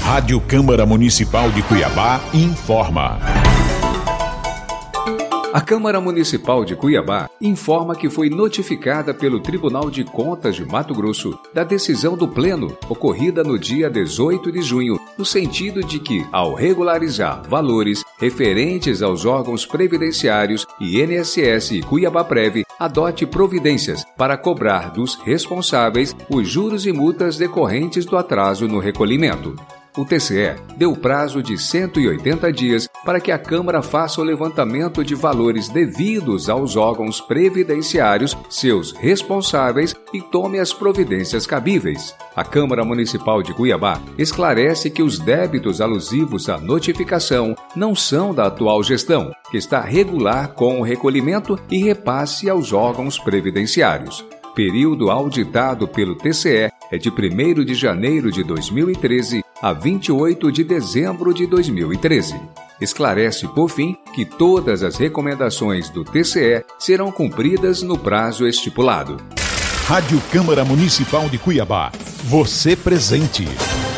Rádio Câmara Municipal de Cuiabá informa. A Câmara Municipal de Cuiabá informa que foi notificada pelo Tribunal de Contas de Mato Grosso da decisão do Pleno, ocorrida no dia 18 de junho, no sentido de que, ao regularizar valores referentes aos órgãos previdenciários e INSS e Cuiabá-Prev, adote providências para cobrar dos responsáveis os juros e multas decorrentes do atraso no recolhimento. O TCE deu prazo de 180 dias para que a Câmara faça o levantamento de valores devidos aos órgãos previdenciários, seus responsáveis e tome as providências cabíveis. A Câmara Municipal de Cuiabá esclarece que os débitos alusivos à notificação não são da atual gestão, que está regular com o recolhimento e repasse aos órgãos previdenciários. Período auditado pelo TCE é de 1º de janeiro de 2013 a 28 de dezembro de 2013. Esclarece, por fim, que todas as recomendações do TCE serão cumpridas no prazo estipulado. Rádio Câmara Municipal de Cuiabá. Você presente.